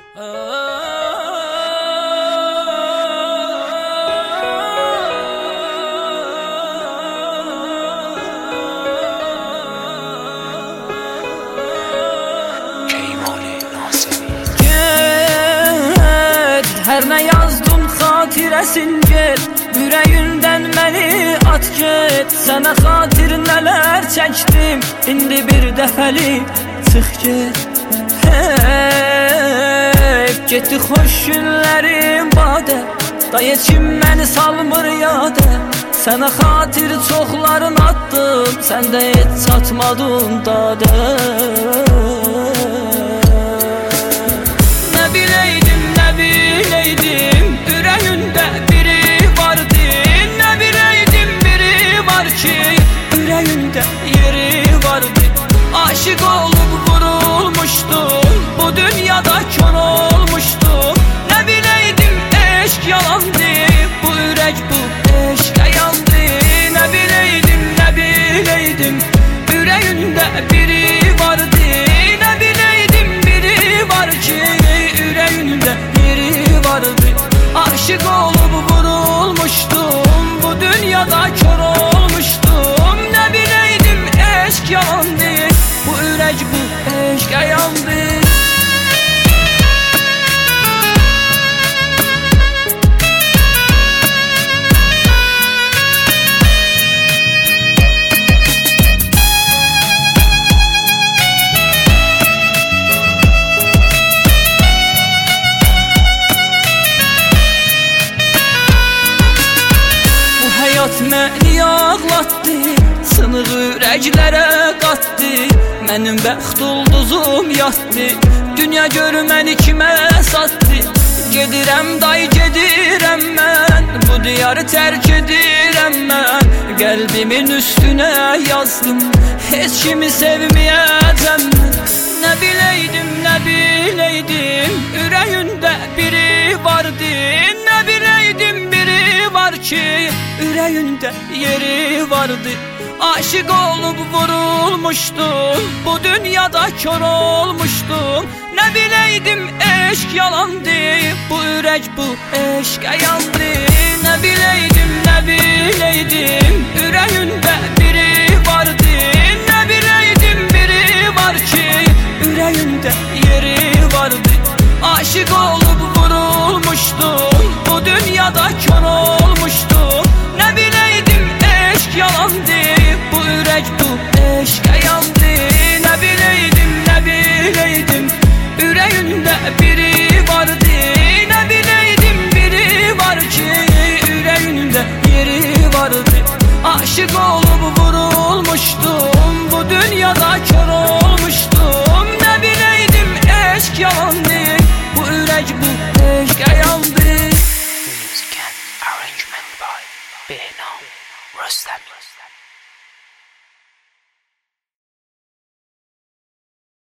Hər nə yazdım xatirəsin get, ürəyindən məni at get. Sənə xatir nələr çəkdim, indi bir dəfəlik çıx get. Getdi xoş günlərim badə, day için məni salmır yada. Sənə xatir çoxların atdım, sən də heç çatmadın dadə. Nə biləydim, ürəyində biri vardı. Nə biləydim, biri var ki, ürəyində yeri vardı. Aşık olub vurulmuşdum, bu dünyada kör olmuşdum. Nə biləydim, eşq yalandı, bu ürək bu eşqə yandı. Nə biləydim, ürəyində biri vardı. Nə biləydim, biri var ki, ürəyində yeri vardı. Aşık olub vurulmuşdum, bu dünyada kör olmuşdum. Nə biləydim, eşq yalandı, bu ürək bu eşqə yandı. Həyat məni ağlatdı, sınıq ürəklərə qatdı. Mənim bəxt ulduzum yatdı, dünya görməni kimə satdı. Gedirəm day, gedirəm mən, bu diyarı tərk edirəm mən. Qəlbimin üstünə yazdım, heç kimi sevməyəcəm mən. Nə biləydim, ürəyində biri vardı. Nə biləydim, biri var ki, ürəyində yeri vardı. Aşık olub vurulmuşdum, bu dünyada kör olmuşdum. Nə biləydim, eşq yalandı, bu ürək bu eşqə yandı. Nə biləydim, ürəyində biri vardı. Nə biləydim, biri var ki, ürəyində yeri vardı. Aşık olub vurulmuşdum, bu dünyada kör olmuşdum. Nə biləydim, eşq yalandı, bu ürək bu eşqə yandı. Nə biləydim, ürəyində biri vardı. Nə biləydim, biri var ki, ürəyində yeri vardı. Aşık olub vurulmuşdum, bu dünyada kör olmuşdum. Nə biləydim, eşq yalandı, bu ürək bu eşqə yandı. Music and arrangement by Behnam Rustam.